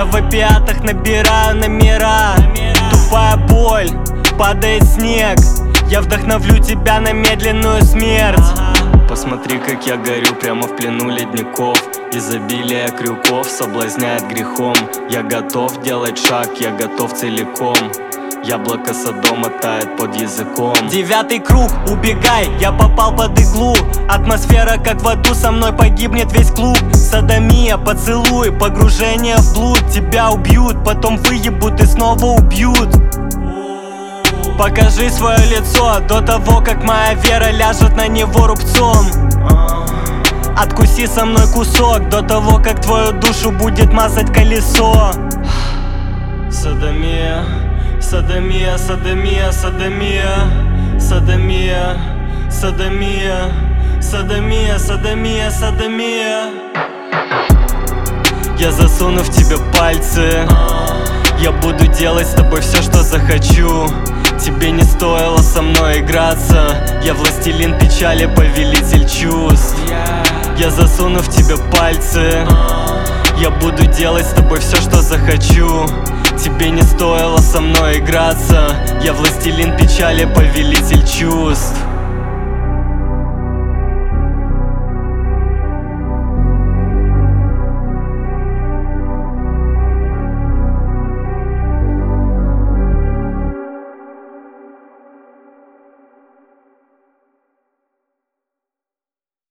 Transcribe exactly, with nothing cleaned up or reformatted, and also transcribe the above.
Я в опиатах набираю номера. Тупая боль, падает снег. Я вдохновлю тебя на медленную смерть. Посмотри, как я горю прямо в плену ледников. Изобилие крюков соблазняет грехом. Я готов делать шаг, я готов целиком. Яблоко Содома тает под языком. Девятый круг, убегай, я попал под иглу. Атмосфера как в аду, со мной погибнет весь клуб. Содомия, поцелуй, погружение в блуд. Тебя убьют, потом выебут и снова убьют. Покажи свое лицо до того, как моя вера ляжет на него рубцом. Откуси со мной кусок до того, как твою душу будет мазать колесо. Содомия, содомия, содомия, содомия, содомия, содомия, содомия, содомия, содомия. Я засуну в тебя пальцы. Я буду делать с тобой все, что захочу. Тебе не стоило со мной играться. Я властелин печали, повелитель чувств. Я засуну в тебя пальцы. Я буду делать с тобой все, что захочу. Тебе не стоило со мной играться. Я властелин печали, повелитель чувств.